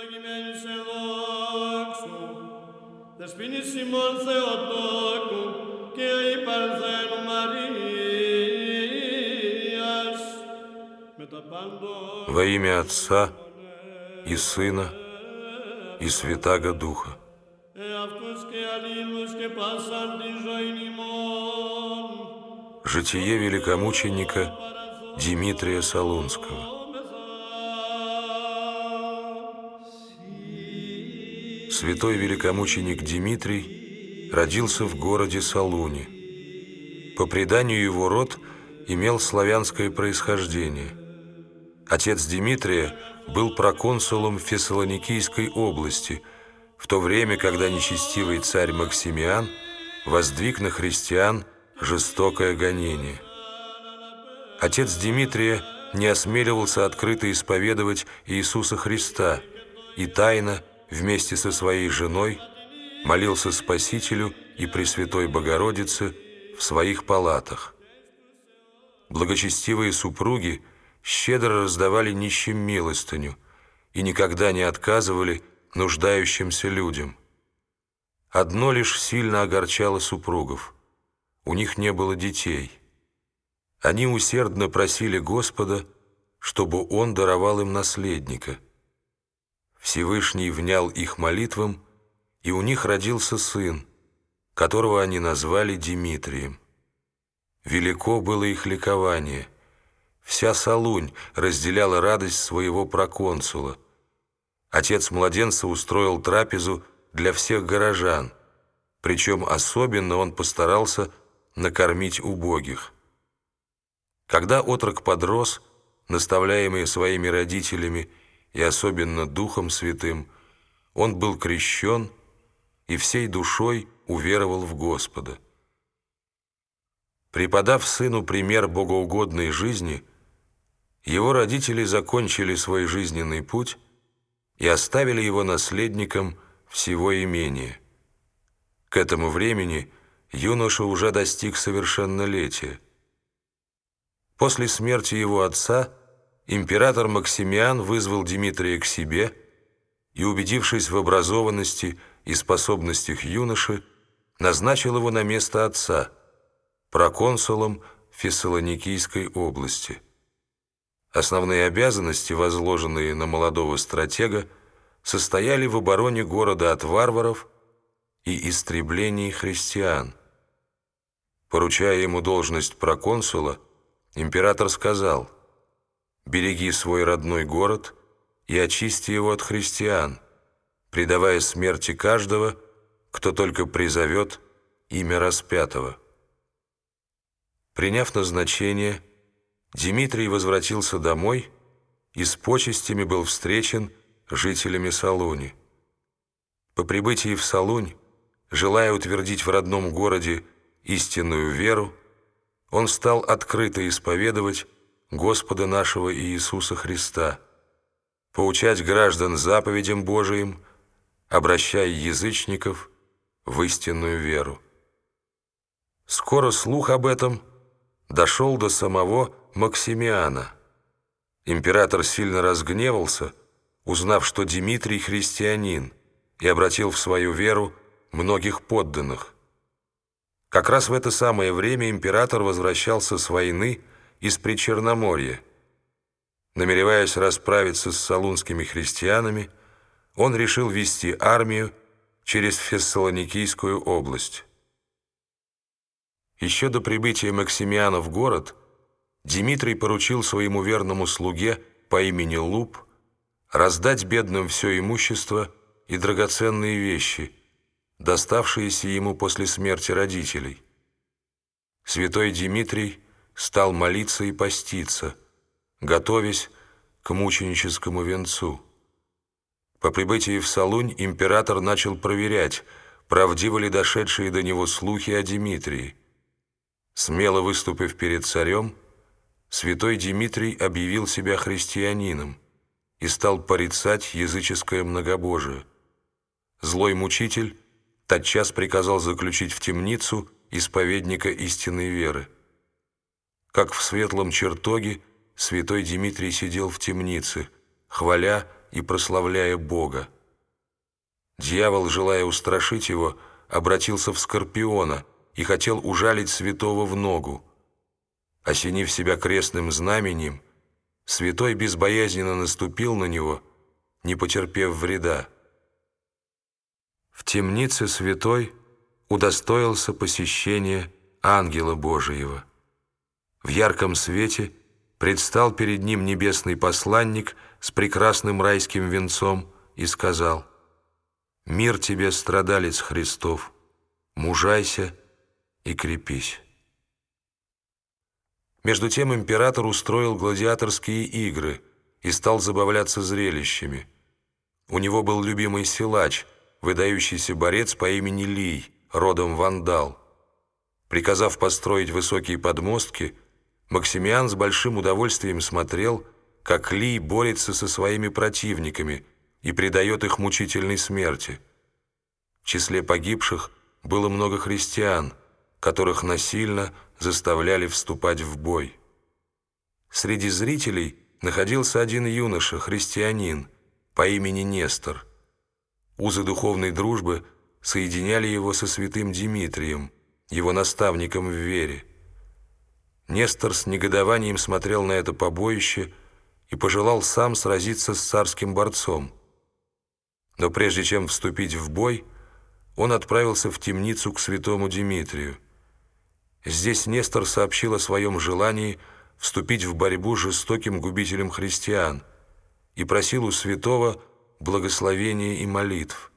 Во имя Отца и Сына и Святаго Духа. Житие великомученика Димитрия Солунского. Святой великомученик Димитрий родился в городе Солуне. По преданию, его род имел славянское происхождение. Отец Димитрия был проконсулом Фессалоникийской области, в то время, когда нечестивый царь Максимиан воздвиг на христиан жестокое гонение. Отец Димитрия не осмеливался открыто исповедовать Иисуса Христа и тайно, вместе со своей женой, молился Спасителю и Пресвятой Богородице в своих палатах. Благочестивые супруги щедро раздавали нищим милостыню и никогда не отказывали нуждающимся людям. Одно лишь сильно огорчало супругов: у них не было детей. Они усердно просили Господа, чтобы Он даровал им наследника. Всевышний внял их молитвам, и у них родился сын, которого они назвали Димитрием. Велико было их ликование. Вся Солунь разделяла радость своего проконсула. Отец младенца устроил трапезу для всех горожан, причем особенно он постарался накормить убогих. Когда отрок подрос, наставляемый своими родителями и особенно Духом Святым, он был крещен и всей душой уверовал в Господа. Преподав сыну пример богоугодной жизни, его родители закончили свой жизненный путь и оставили его наследником всего имения. К этому времени юноша уже достиг совершеннолетия. После смерти его отца император Максимиан вызвал Димитрия к себе и, убедившись в образованности и способностях юноши, назначил его на место отца, проконсулом Фессалоникийской области. Основные обязанности, возложенные на молодого стратега, состояли в обороне города от варваров и истреблении христиан. Поручая ему должность проконсула, император сказал: «Береги свой родной город и очисти его от христиан, предавая смерти каждого, кто только призовет имя распятого». Приняв назначение, Димитрий возвратился домой и с почестями был встречен жителями Солуни. По прибытии в Солунь, желая утвердить в родном городе истинную веру, он стал открыто исповедовать Господа нашего Иисуса Христа, поучать граждан заповедям Божиим, обращая язычников в истинную веру. Скоро слух об этом дошел до самого Максимиана. Император сильно разгневался, узнав, что Димитрий христианин, и обратил в свою веру многих подданных. Как раз в это самое время император возвращался с войны из Причерноморья. Намереваясь расправиться с солунскими христианами, он решил вести армию через Фессалоникийскую область. Еще до прибытия Максимиана в город Димитрий поручил своему верному слуге по имени Луп раздать бедным все имущество и драгоценные вещи, доставшиеся ему после смерти родителей. Святой Димитрий стал молиться и поститься, готовясь к мученическому венцу. По прибытии в Солунь император начал проверять, правдивы ли дошедшие до него слухи о Димитрии. Смело выступив перед царем, святой Димитрий объявил себя христианином и стал порицать языческое многобожие. Злой мучитель тотчас приказал заключить в темницу исповедника истинной веры. Как в светлом чертоге, святой Димитрий сидел в темнице, хваля и прославляя Бога. Дьявол, желая устрашить его, обратился в скорпиона и хотел ужалить святого в ногу. Осенив себя крестным знамением, святой безбоязненно наступил на него, не потерпев вреда. В темнице святой удостоился посещения ангела Божиего. В ярком свете предстал перед ним небесный посланник с прекрасным райским венцом и сказал: «Мир тебе, страдалец Христов, мужайся и крепись». Между тем император устроил гладиаторские игры и стал забавляться зрелищами. У него был любимый силач, выдающийся борец по имени Лий, родом вандал. Приказав построить высокие подмостки, Максимиан с большим удовольствием смотрел, как Лий борется со своими противниками и предает их мучительной смерти. В числе погибших было много христиан, которых насильно заставляли вступать в бой. Среди зрителей находился один юноша, христианин, по имени Нестор. Узы духовной дружбы соединяли его со святым Димитрием, его наставником в вере. Нестор с негодованием смотрел на это побоище и пожелал сам сразиться с царским борцом. Но прежде чем вступить в бой, он отправился в темницу к святому Димитрию. Здесь Нестор сообщил о своем желании вступить в борьбу с жестоким губителем христиан и просил у святого благословения и молитв.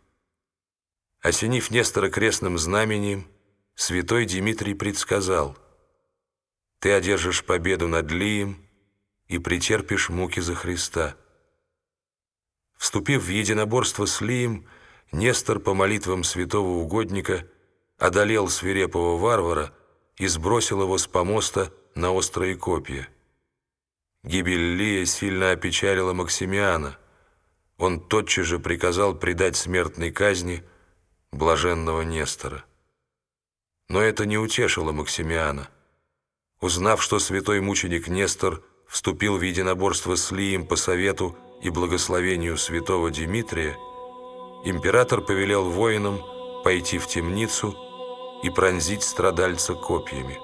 Осенив Нестора крестным знамением, святой Димитрий предсказал: «Ты одержишь победу над Лием и претерпишь муки за Христа». Вступив в единоборство с Лием, Нестор по молитвам святого угодника одолел свирепого варвара и сбросил его с помоста на острые копья. Гибель Лия сильно опечалила Максимиана. Он тотчас же приказал предать смертной казни блаженного Нестора. Но это не утешило Максимиана. Узнав, что святой мученик Нестор вступил в единоборство с Лием по совету и благословению святого Димитрия, император повелел воинам пойти в темницу и пронзить страдальца копьями.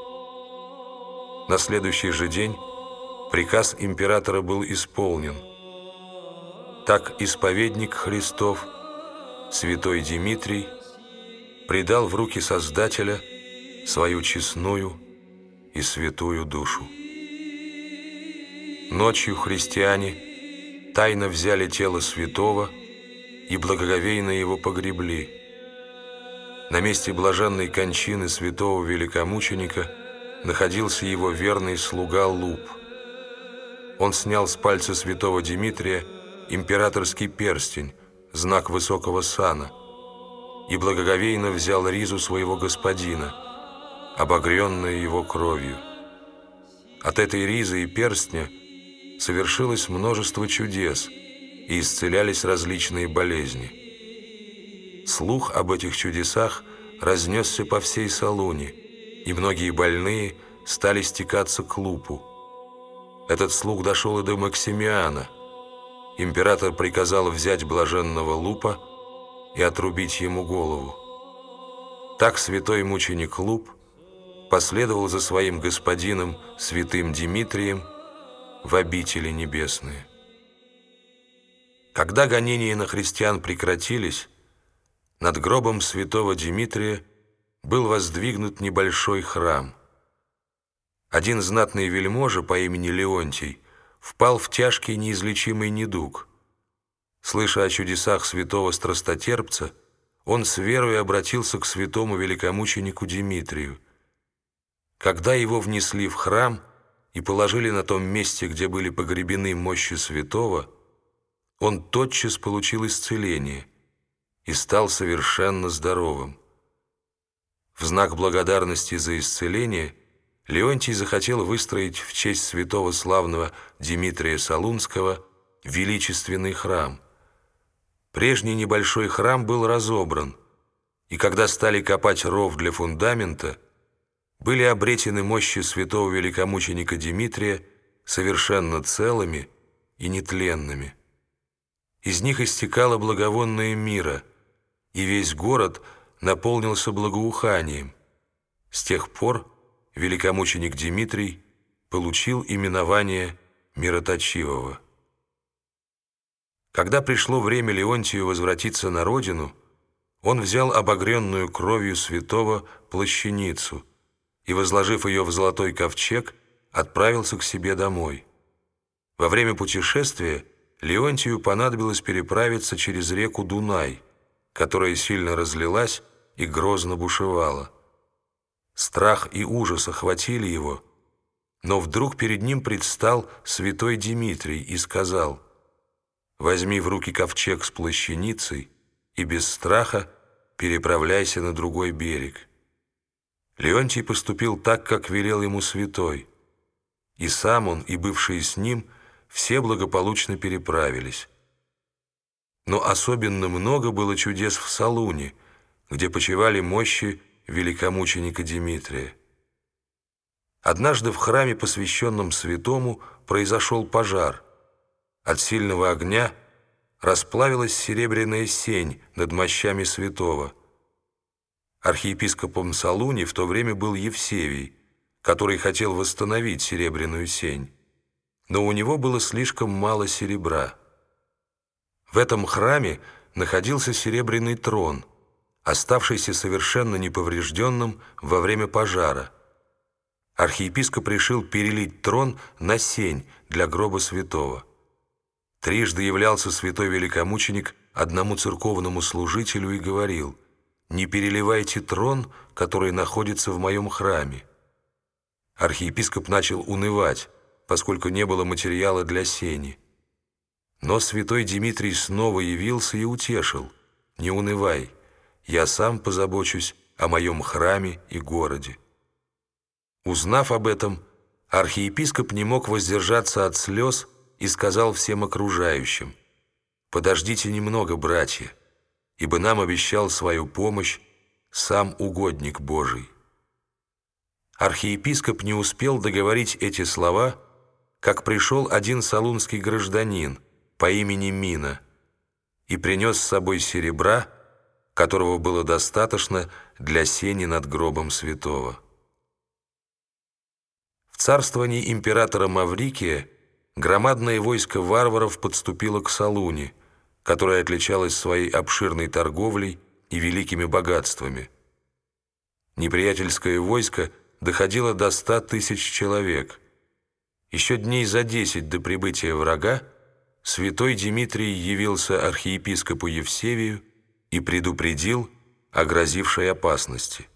На следующий же день приказ императора был исполнен. Так исповедник Христов, святой Димитрий, предал в руки Создателя свою честную и святую душу. Ночью христиане тайно взяли тело святого и благоговейно его погребли. На месте блаженной кончины святого великомученика находился его верный слуга Луп. Он снял с пальца святого Димитрия императорский перстень, знак высокого сана, и благоговейно взял ризу своего господина, обогренную его кровью. От этой ризы и перстня совершилось множество чудес и исцелялись различные болезни. Слух об этих чудесах разнесся по всей Салуне, и многие больные стали стекаться к Лупу. Этот слух дошел и до Максимиана. Император приказал взять блаженного Лупа и отрубить ему голову. Так святой мученик Луп последовал за своим господином святым Димитрием в обители небесные. Когда гонения на христиан прекратились, над гробом святого Димитрия был воздвигнут небольшой храм. Один знатный вельможа по имени Леонтий впал в тяжкий неизлечимый недуг. Слыша о чудесах святого страстотерпца, он с верой обратился к святому великомученику Димитрию. Когда его внесли в храм и положили на том месте, где были погребены мощи святого, он тотчас получил исцеление и стал совершенно здоровым. В знак благодарности за исцеление Леонтий захотел выстроить в честь святого славного Димитрия Солунского величественный храм. Прежний небольшой храм был разобран, и когда стали копать ров для фундамента, были обретены мощи святого великомученика Димитрия совершенно целыми и нетленными. Из них истекало благовонное мира, и весь город наполнился благоуханием. С тех пор великомученик Димитрий получил именование Мироточивого. Когда пришло время Леонтию возвратиться на родину, он взял обогренную кровью святого плащаницу и, возложив ее в золотой ковчег, отправился к себе домой. Во время путешествия Леонтию понадобилось переправиться через реку Дунай, которая сильно разлилась и грозно бушевала. Страх и ужас охватили его, но вдруг перед ним предстал святой Димитрий и сказал: «Возьми в руки ковчег с плащаницей и без страха переправляйся на другой берег». Леонтий поступил так, как велел ему святой, и сам он, и бывшие с ним все благополучно переправились. Но особенно много было чудес в Солуне, где почивали мощи великомученика Димитрия. Однажды в храме, посвященном святому, произошел пожар. От сильного огня расплавилась серебряная сень над мощами святого. Архиепископом Солуни в то время был Евсевий, который хотел восстановить серебряную сень, но у него было слишком мало серебра. В этом храме находился серебряный трон, оставшийся совершенно неповрежденным во время пожара. Архиепископ решил перелить трон на сень для гроба святого. Трижды являлся святой великомученик одному церковному служителю и говорил: «Не переливайте трон, который находится в моем храме». Архиепископ начал унывать, поскольку не было материала для сени. Но святой Димитрий снова явился и утешил: «Не унывай, я сам позабочусь о моем храме и городе». Узнав об этом, архиепископ не мог воздержаться от слез и сказал всем окружающим: «Подождите немного, братья, ибо нам обещал свою помощь сам угодник Божий». Архиепископ не успел договорить эти слова, как пришел один солунский гражданин по имени Мина и принес с собой серебра, которого было достаточно для сени над гробом святого. В царствовании императора Маврикия громадное войско варваров подступило к Солуне, которая отличалась своей обширной торговлей и великими богатствами. Неприятельское войско доходило до 100 тысяч человек. Еще дней за 10 до прибытия врага святой Димитрий явился архиепископу Евсевию и предупредил о грозившей опасности.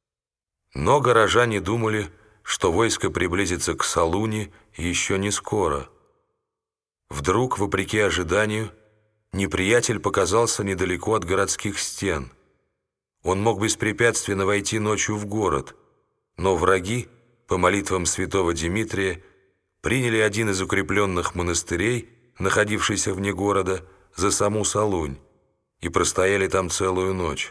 Но горожане думали, что войско приблизится к Солуне еще не скоро. Вдруг, вопреки ожиданию, неприятель показался недалеко от городских стен. Он мог беспрепятственно войти ночью в город, но враги, по молитвам святого Димитрия, приняли один из укрепленных монастырей, находившийся вне города, за саму Солунь, и простояли там целую ночь.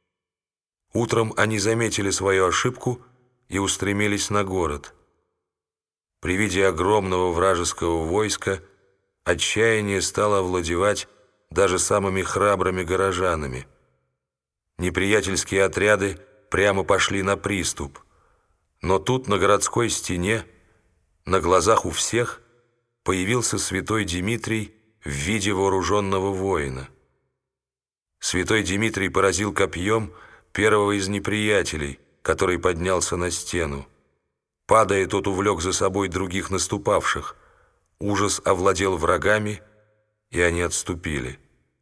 Утром они заметили свою ошибку и устремились на город. При виде огромного вражеского войска отчаяние стало овладевать даже самыми храбрыми горожанами. Неприятельские отряды прямо пошли на приступ, но тут на городской стене, на глазах у всех, появился святой Димитрий в виде вооруженного воина. Святой Димитрий поразил копьем первого из неприятелей, который поднялся на стену. Падая, тот увлек за собой других наступавших. Ужас овладел врагами, и они отступили.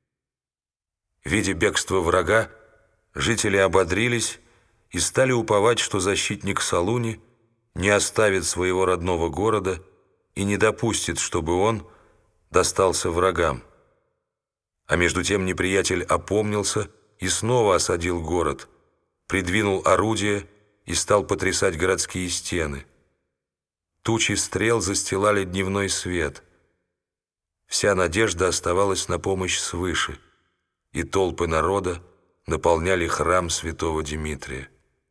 Видя бегство врага, жители ободрились и стали уповать, что защитник Солуни не оставит своего родного города и не допустит, чтобы он достался врагам. А между тем неприятель опомнился и снова осадил город, придвинул орудия и стал потрясать городские стены. Тучи стрел застилали дневной свет. Вся надежда оставалась на помощь свыше, и толпы народа наполняли храм святого Димитрия.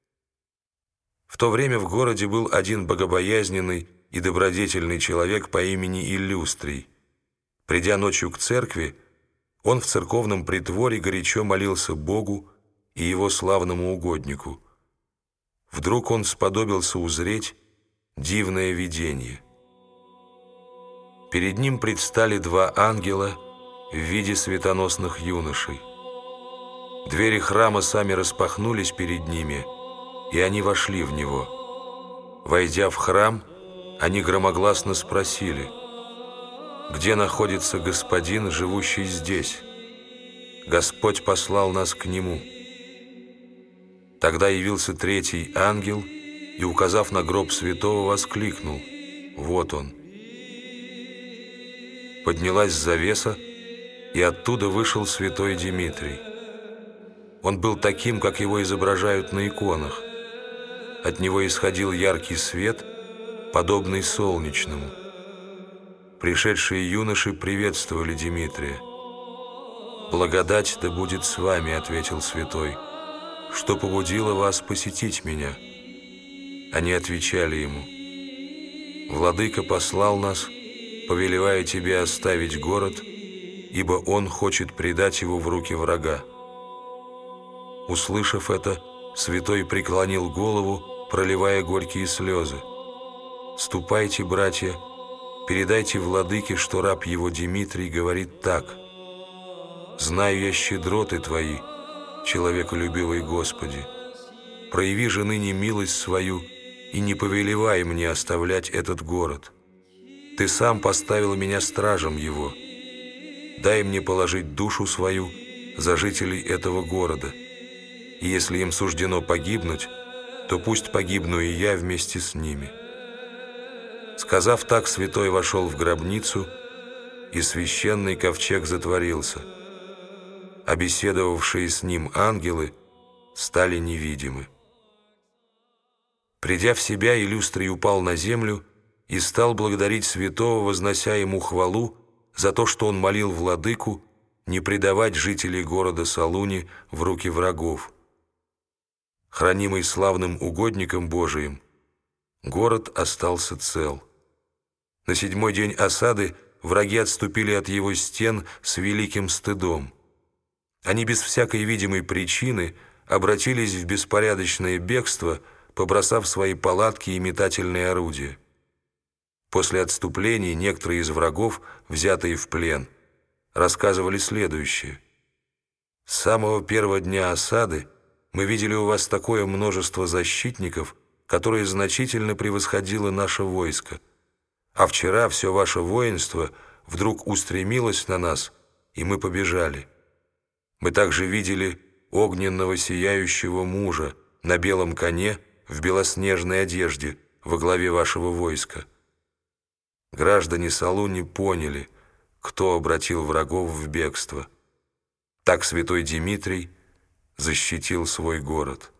В то время в городе был один богобоязненный и добродетельный человек по имени Иллюстрий. Придя ночью к церкви, Он в церковном притворе горячо молился Богу и его славному угоднику. Вдруг он сподобился узреть дивное видение. Перед ним предстали два ангела в виде светоносных юношей. Двери храма сами распахнулись перед ними, и они вошли в него. Войдя в храм, они громогласно спросили: «Где находится Господин, живущий здесь? Господь послал нас к Нему». Тогда явился третий ангел и, указав на гроб святого, воскликнул: «Вот он». Поднялась завеса, и оттуда вышел святой Димитрий. Он был таким, как его изображают на иконах. От него исходил яркий свет, подобный солнечному. Пришедшие юноши приветствовали Димитрия. «Благодать да будет с вами», — ответил святой, — «что побудило вас посетить меня?» Они отвечали ему: «Владыка послал нас, повелевая тебе оставить город, ибо он хочет предать его в руки врага». Услышав это, святой преклонил голову, проливая горькие слезы. «Ступайте, братья, передайте владыке, что раб его Димитрий говорит так: знаю я щедроты твои, человеколюбивый Господи. Прояви же ныне милость свою и не повелевай мне оставлять этот город. Ты сам поставил меня стражем его. Дай мне положить душу свою за жителей этого города. И если им суждено погибнуть, то пусть погибну и я вместе с ними». Сказав так, святой вошел в гробницу, и священный ковчег затворился. А беседовавшие с ним ангелы стали невидимы. Придя в себя, Иллюстрий упал на землю и стал благодарить святого, вознося ему хвалу за то, что он молил владыку не предавать жителей города Салуни в руки врагов. Хранимый славным угодником Божиим, город остался цел. На 7-й день осады враги отступили от его стен с великим стыдом. Они без всякой видимой причины обратились в беспорядочное бегство, побросав свои палатки и метательные орудия. После отступления некоторые из врагов, взятые в плен, рассказывали следующее: «С самого первого дня осады мы видели у вас такое множество защитников, которое значительно превосходило наше войско. А вчера все ваше воинство вдруг устремилось на нас, и мы побежали. Мы также видели огненного сияющего мужа на белом коне в белоснежной одежде во главе вашего войска. Граждане Салуни поняли, кто обратил врагов в бегство. Так святой Димитрий защитил свой город».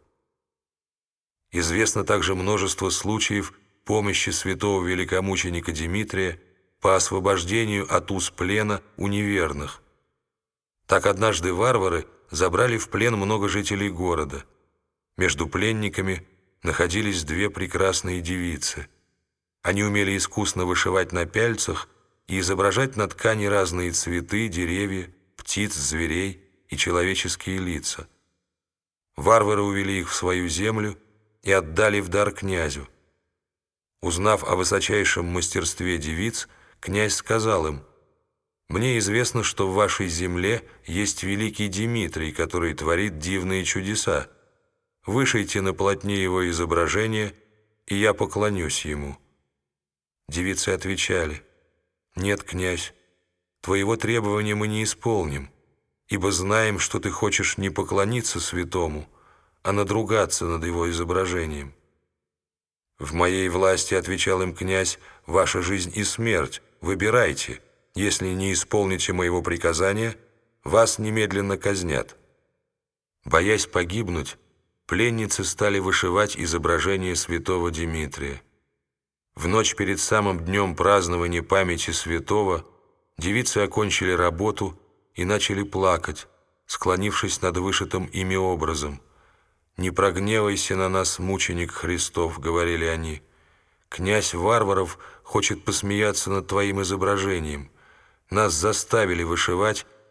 Известно также множество случаев помощи святого великомученика Димитрия по освобождению от уз плена у неверных. Так однажды варвары забрали в плен много жителей города. Между пленниками находились две прекрасные девицы. Они умели искусно вышивать на пяльцах и изображать на ткани разные цветы, деревья, птиц, зверей и человеческие лица. Варвары увели их в свою землю и отдали в дар князю. Узнав о высочайшем мастерстве девиц, князь сказал им: «Мне известно, что в вашей земле есть великий Димитрий, который творит дивные чудеса. Вышейте на полотне его изображение, и я поклонюсь ему». Девицы отвечали: «Нет, князь, твоего требования мы не исполним, ибо знаем, что ты хочешь не поклониться святому, а надругаться над его изображением». «В моей власти, — отвечал им князь, — ваша жизнь и смерть. Выбирайте. Если не исполните моего приказания, вас немедленно казнят». Боясь погибнуть, пленницы стали вышивать изображение святого Димитрия. В ночь перед самым днем празднования памяти святого девицы окончили работу и начали плакать, склонившись над вышитым ими образом. «Не прогневайся на нас, мученик Христов», — говорили они. «Князь варваров хочет посмеяться над твоим изображением. Нас заставили вышивать,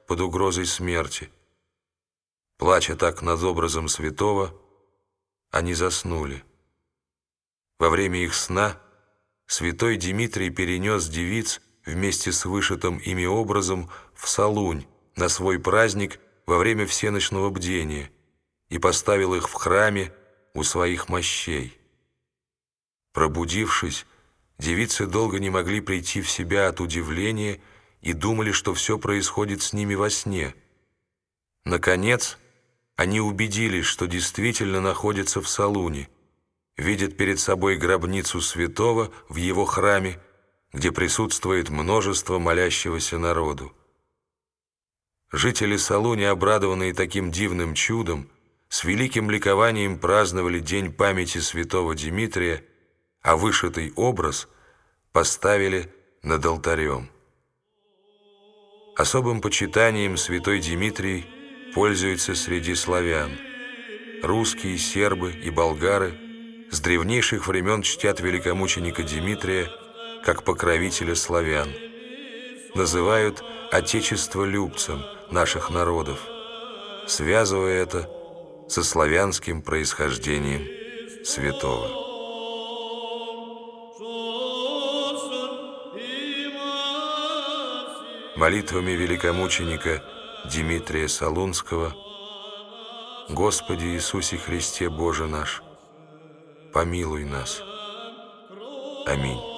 под угрозой смерти. Плача так над образом святого, они заснули. Во время их сна святой Димитрий перенес девиц вместе с вышитым ими образом в Солунь на свой праздник во время всеночного бдения и поставил их в храме у своих мощей. Пробудившись, девицы долго не могли прийти в себя от удивления и думали, что все происходит с ними во сне. Наконец, они убедились, что действительно находятся в Солуне, видят перед собой гробницу святого в его храме, где присутствует множество молящегося народу. Жители Солуни, обрадованные таким дивным чудом, с великим ликованием праздновали день памяти святого Димитрия, а вышитый образ поставили над алтарем. Особым почитанием святой Димитрий пользуется среди славян. Русские, сербы и болгары с древнейших времен чтят великомученика Димитрия как покровителя славян. Называют отечестволюбцем наших народов, связывая это со славянским происхождением святого. Молитвами великомученика Димитрия Солунского: Господи Иисусе Христе Боже наш, помилуй нас. Аминь.